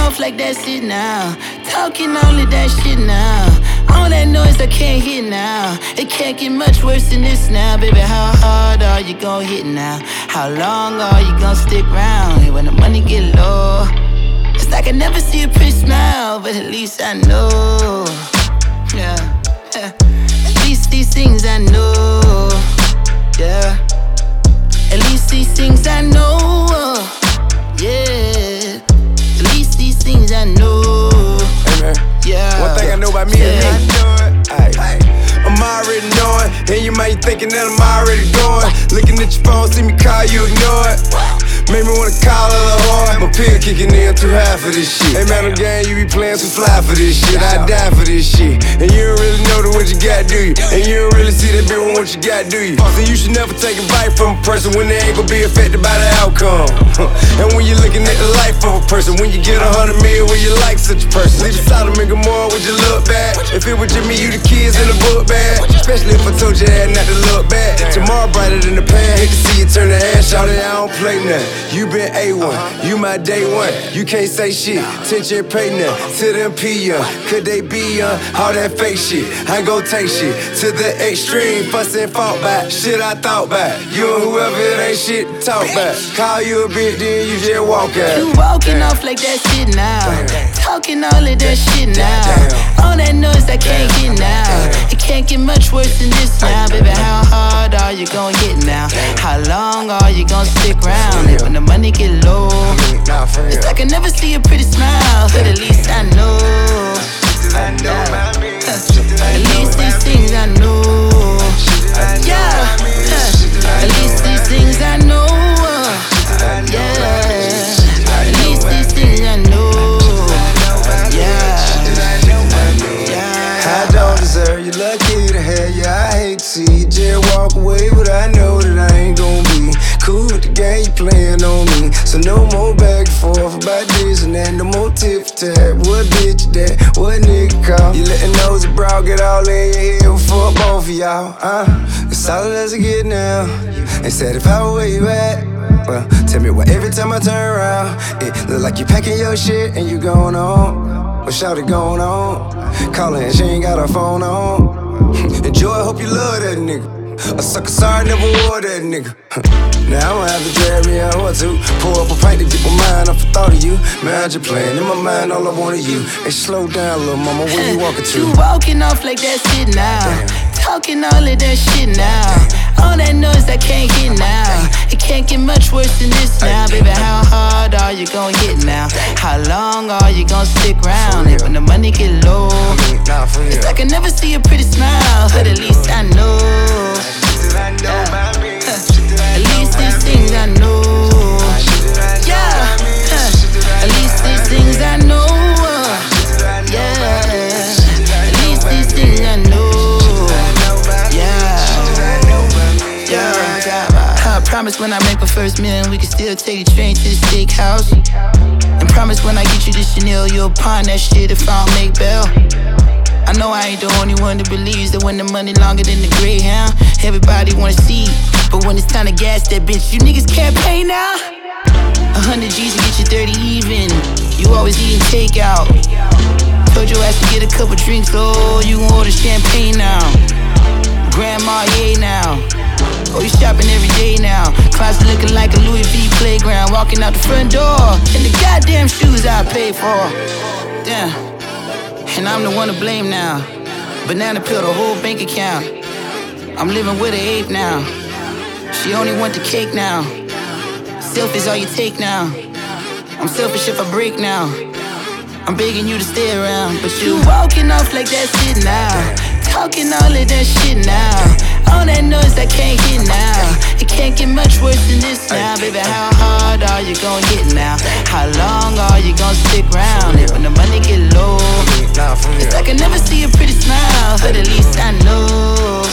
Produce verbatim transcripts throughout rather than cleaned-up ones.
off like that's it now. Talking all of that shit now. All that noise I can't hear now. It can't get much worse than this now. Baby, how hard are you gon' hit now? How long are you gon' stick around when the money get low? It's like I never see a pretty smile, but at least I know. Yeah, yeah. At least these things I know. Yeah. At least these things I know. Yeah. At least these things I know. Hey man, yeah. One thing I know about me yeah. is I know it. Aye. Aye. I'm already knowing, and you might be thinking that I'm already going. Looking at your phone, see me call, you ignore it. Made me wanna call it a hard. My pill kicking in too high for this shit. Hey man, I'm game, you be playing too fly for this shit. I die for this shit. And you don't really know what you got, do you? And you don't really see that bit with what you got, do you? So you should never take advice from a person when they ain't gon' be affected by the outcome. And when you're looking at the life of a person, when you get a hundred million, will you like such a person? Leave a Sodom and Gomorrah, would you look bad? If it was just me, you the kids in the book bag. Especially if I told you that not to look bad. Tomorrow brighter than the pan, hate to see you turn the ass, shout it, I don't play nothing. You been A one, you my day one. You can't say shit, tension pay nothing. To them P young, could they be young? All that fake shit, I gon' take shit to the extreme. Fuss and fought back, shit I thought back. You and whoever it ain't shit to talk back. Call you a bitch, then you just walk out. You walking off like that shit now. Talking all of that shit now. All that noise I can't get now. It can't get much worse than this now. Baby, how hard are you gon' get now? How long are you gon' stick around when the money get low? It's like I never see a pretty smile, but at least I know. At least these things I know. Yeah. At least these things I know. Yeah. At least these things I know. Yeah. I don't deserve you, lucky to have you. I hate to see you just walk away, but I know that I ain't gon' be cool with the game you playing on me. So no more back and forth about this and that, no more tip for tat. What bitch that? What nigga call? You letting nosy bro get all in your head before both of y'all. Uh, it's solid as it get now. They said if I were where you at, well, tell me why every time I turn around, it look like you packing your shit and you going on. What shout it going on? Callin', she ain't got her phone on. Enjoy, hope you love that nigga. A sucker sorry, never wore that nigga. Now I'ma have to drag me out or two. Pour up a pint to get my mind off the thought of you. Man, I just playing in my mind, all I want is you. Hey, slow down, little mama, where you walking to? You walking off like that shit now. Talking all of that shit now. All that noise I can't hear now. It can't get much worse than this now. Baby, how hard are you gon' hit now? How long are you gon' stick around when the money get low? It's like I never see a pretty smile, but at least I know. At least these things I know. Yeah. At least these things I know. Yeah. At least these things I know. I promise when I make my first million, we can still take a train to the steakhouse. And promise when I get you the Chanel, you'll pawn that shit if I don't make bail. I know I ain't the only one that believes that when the money longer than the Greyhound, everybody wanna see. But when it's time to gas that bitch, you niggas can't pay now. A hundred G's to get you thirty even. You always eating takeout. Told your ass to get a couple drinks, oh, you gon' order champagne now. Grandma, yeah now. Oh, you shopping every day now. Closet looking like a Louis V playground. Walking out the front door in the goddamn shoes I paid for. Damn. And I'm the one to blame now. Banana pill the whole bank account. I'm living with an ape now. She only want the cake now. Selfish all you take now. I'm selfish if I break now. I'm begging you to stay around, but you walking off like that shit now. Talking all of that shit now. All that noise I can't hear now. It can't get much worse than this now. Baby, how hard are you gon' hit now? How long are you gon' stick around when the money get low? It's like I never see a pretty smile, but at least I know.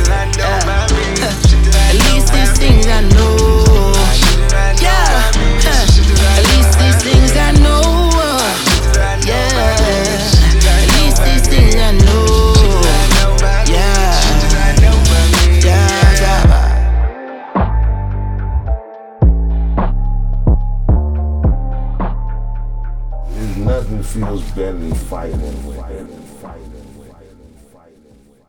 At least these things I know. Yeah. At least these things I know. Yeah. At least these things I know. Nothing feels better than fighting.